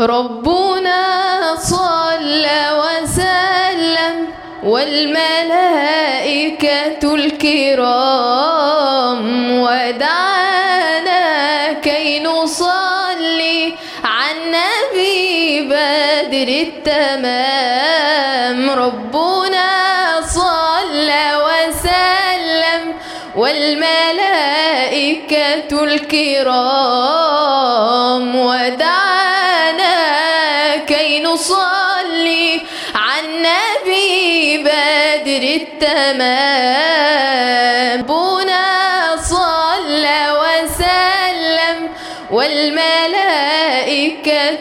ربنا صلى وسلم والملائكة الكرام ودعانا كي نصلي على النبي بدر التمام. ربنا صلى وسلم والملائكة الكرام ودعانا كي نصلي على النبي بدر التمام. ربنا صلى وسلم والملائكة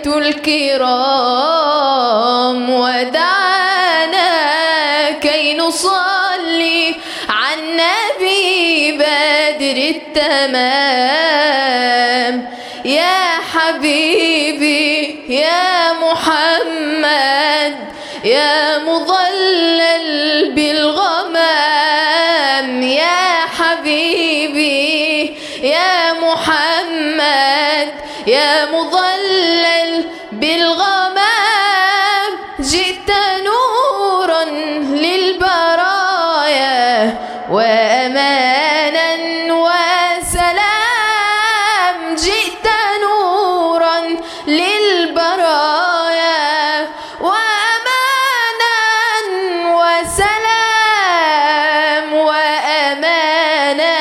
الكرام ودعانا كي نصلي على النبي بدر التمام. يا حبيبي يا محمد يا مظلل بالغمام، يا حبيبي يا محمد يا مظلل بالغمام، جئت نورا للبرايا وأمانا وسلام، جئت نورا للبرايا وأمانا وسلام، وأمانا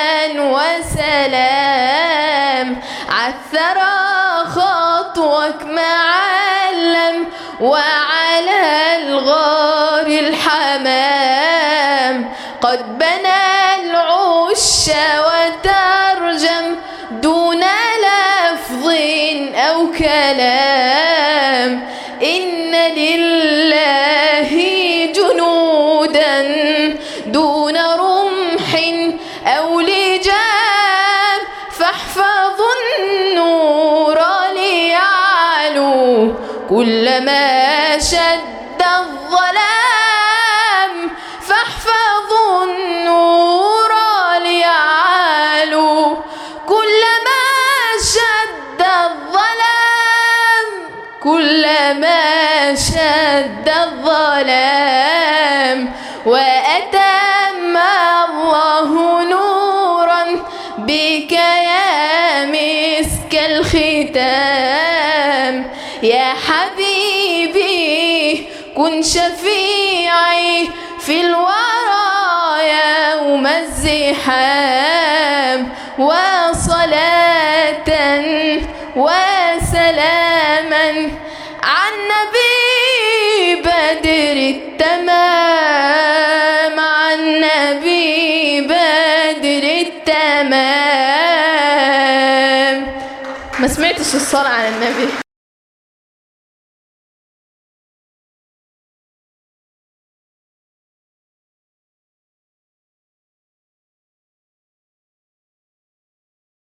وسلام. عالثرى خطوك معلم وعلى الغار الحمام، قد بنى العش وترجم دون لفظ أو كلام. إن لله جنودا دون رمح أو لجام، فاحفظوا النور ليعلو كلما شد الظلام، فاحفظوا النور ليعلو كلما شد الظلام، كلما شد الظلام. وأتم الله نورا بك يا مسك الختام. يا حبيبي كن شفيعي في الورى يوم الزحام، وصلاة وسلاما عن نبي بدر التمام، عن نبي بدر التمام. ما سمعتش الصلاة على النبي.